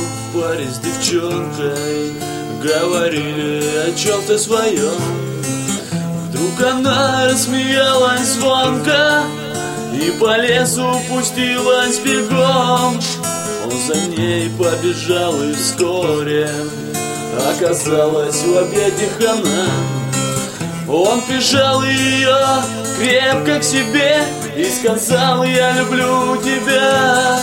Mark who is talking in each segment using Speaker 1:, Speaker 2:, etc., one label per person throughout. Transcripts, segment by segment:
Speaker 1: в паре с девчонкой, говорили о чем-то своем. Вдруг она рассмеялась звонко и по лесу пустилась бегом. Он за ней побежал, и вскоре оказалась в объятиях она. Он прижал ее крепко к себе и сказал: я люблю тебя.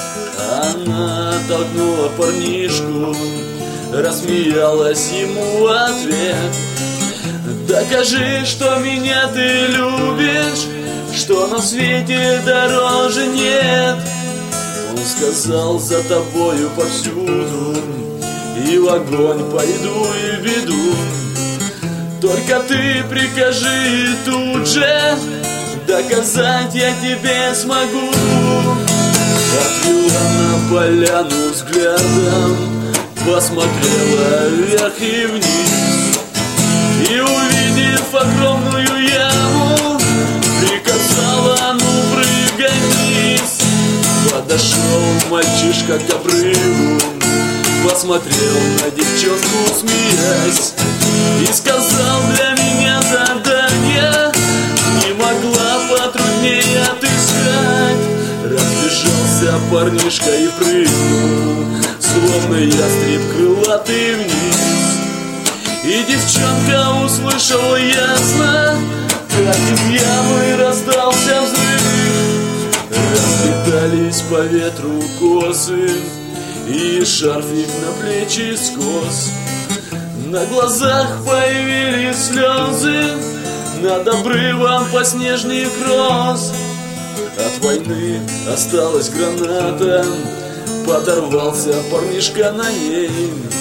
Speaker 1: Она толкнула парнишку, рассмеялась ему в ответ: докажи, что меня ты любишь, что на свете дороже нет. Он сказал: за тобою повсюду, и в огонь пойду, и в беду. Только ты прикажи, и тут же доказать я тебе смогу. Отвела на поляну взглядом, посмотрела вверх и вниз, и, увидев огромную яму, приказала: ну прыгай вниз. Подошел мальчишка к обрыву, посмотрел на девчонку, смеясь, и сказал: для меня задание не могла потруднее отыскать. Разбежался парнишка и прыгнул, словно ястреб крылатый, вниз. И девчонка услышала ясно, как из ямы раздался взрыв. Разлетались по ветру косы, и шарфик на плечи скос. На глазах появились слезы, над обрывом подснежник рос. От войны осталась граната, подорвался парнишка на ней.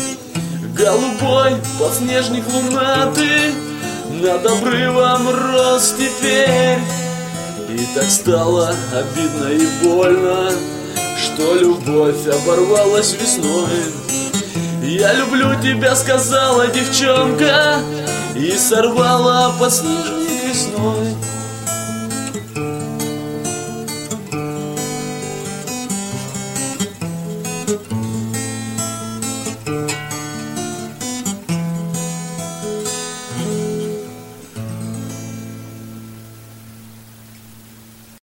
Speaker 1: Голубой подснежник лунатый над обрывом рос теперь. И так стало обидно и больно, что любовь оборвалась весной. Я люблю тебя, сказала девчонка, и сорвала подснежник весной.